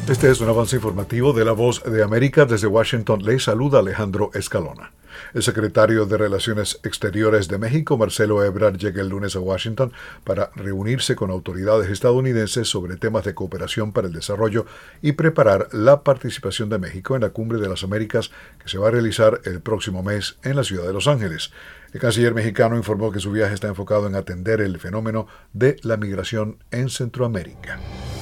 Este es un avance informativo de La Voz de América. Desde Washington le saluda Alejandro Escalona. El secretario de Relaciones Exteriores de México, Marcelo Ebrard, llega el lunes a Washington para reunirse con autoridades estadounidenses sobre temas de cooperación para el desarrollo y preparar la participación de México en la Cumbre de las Américas que se va a realizar el próximo mes en la ciudad de Los Ángeles. El canciller mexicano informó que su viaje está enfocado en atender el fenómeno de la migración en Centroamérica.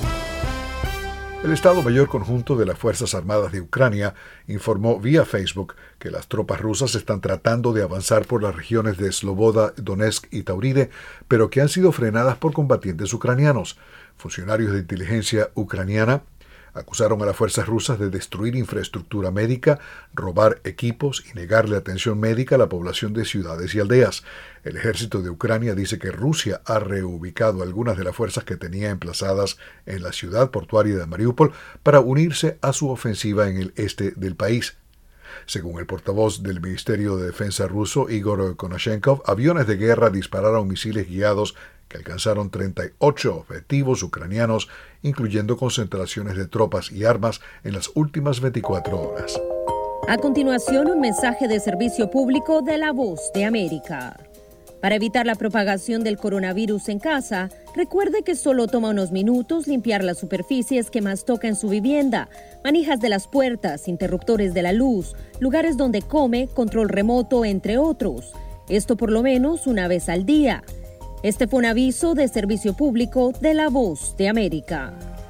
El Estado Mayor Conjunto de las Fuerzas Armadas de Ucrania informó vía Facebook que las tropas rusas están tratando de avanzar por las regiones de Sloboda, Donetsk y Tauride, pero que han sido frenadas por combatientes ucranianos. Funcionarios de inteligencia ucraniana acusaron a las fuerzas rusas de destruir infraestructura médica, robar equipos y negarle atención médica a la población de ciudades y aldeas. El ejército de Ucrania dice que Rusia ha reubicado algunas de las fuerzas que tenía emplazadas en la ciudad portuaria de Mariupol para unirse a su ofensiva en el este del país. Según el portavoz del Ministerio de Defensa ruso, Igor Konashenkov, aviones de guerra dispararon misiles guiados que alcanzaron 38 objetivos ucranianos, incluyendo concentraciones de tropas y armas en las últimas 24 horas. A continuación, un mensaje de servicio público de La Voz de América. Para evitar la propagación del coronavirus en casa, recuerde que solo toma unos minutos limpiar las superficies que más toca en su vivienda, manijas de las puertas, interruptores de la luz, lugares donde come, control remoto, entre otros. Esto por lo menos una vez al día. Este fue un aviso de servicio público de La Voz de América.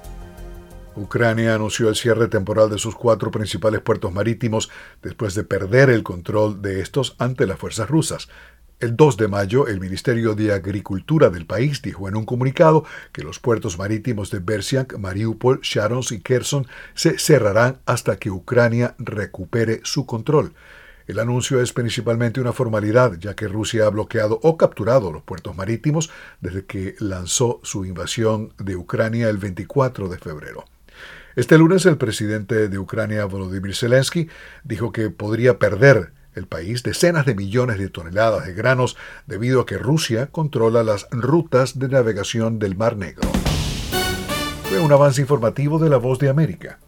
Ucrania anunció el cierre temporal de sus 4 principales puertos marítimos después de perder el control de estos ante las fuerzas rusas. El 2 de mayo, el Ministerio de Agricultura del país dijo en un comunicado que los puertos marítimos de Bersiansk, Mariupol, Sharonsk y Kherson se cerrarán hasta que Ucrania recupere su control. El anuncio es principalmente una formalidad, ya que Rusia ha bloqueado o capturado los puertos marítimos desde que lanzó su invasión de Ucrania el 24 de febrero. Este lunes, el presidente de Ucrania, Volodymyr Zelensky, dijo que podría perder el país decenas de millones de toneladas de granos debido a que Rusia controla las rutas de navegación del Mar Negro. Fue un avance informativo de La Voz de América.